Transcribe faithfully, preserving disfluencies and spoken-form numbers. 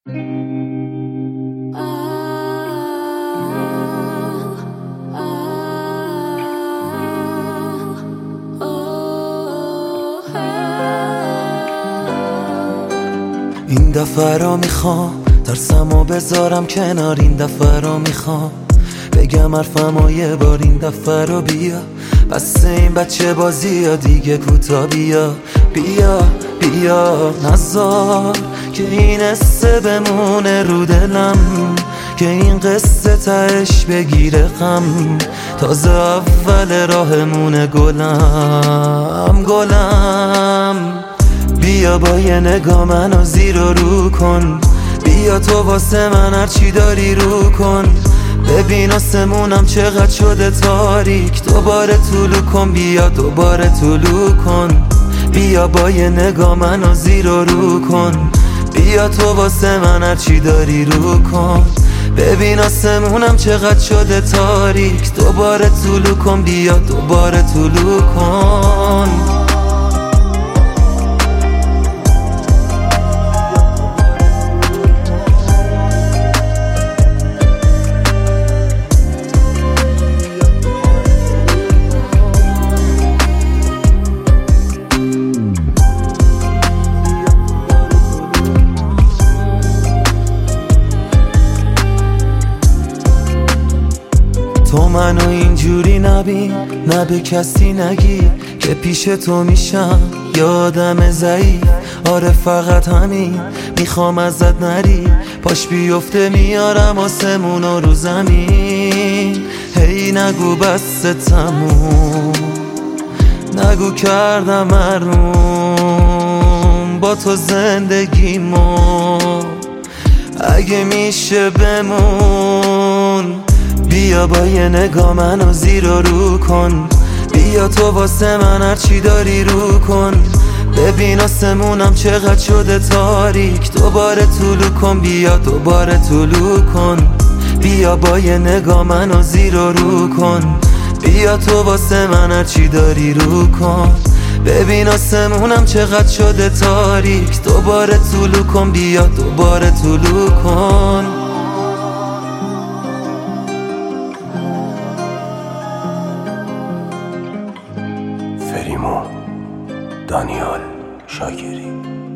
این دفعه رو میخوام ترسمو بذارم کنار، این دفعه رو میخوام بگم حرفمو یه بار، این دفعه رو بیا بس این بچه بازی ها دیگه کوتا، بیا بیا بیا نذار که این قصه بمونه رو دلم، که این قصه تهش بگیره غم، تازه اول راهمونه گلم گلم. بیا با یه نگاه منو زیر و رو کن، بیا تو واسه من هرچی داری رو کن، ببین آسمونم چقدر شده تاریک، دوباره طلوع کن، بیا دوباره طلوع کن، بیا با یه نگاه منو زیر و رو کن، بیا تو واسه من هرچی داری رو کن، ببین آسمونم چقدر شده تاریک، دوباره طلوع کن، بیا دوباره طلوع کن. تو منو اینجوری نبین، نه به کسی نگی که پیش تو میشم یه آدم ضعیف، آره فقط همین میخوام ازت نری، پاش بیفته میارم آسمونو رو زمین، هی نگو بس تموم، نگو کردم حروم با تو زندگیمو، اگه میشه بمون، بیا با یه نگاه منو زیر و رو کن، بیا تو واسه من هرچی داری رو کن، ببین آسمونم چقدر شده تاریک، دوباره طلوع کن، بیا دوباره طلوع کن، بیا با یه نگاه منو زیر و رو کن، بیا تو واسه من هرچی داری رو کن، ببین آسمونم چقدر شده تاریک، دوباره طلوع کن، بیا دوباره طلوع کن. فریمون دانیال شاکری.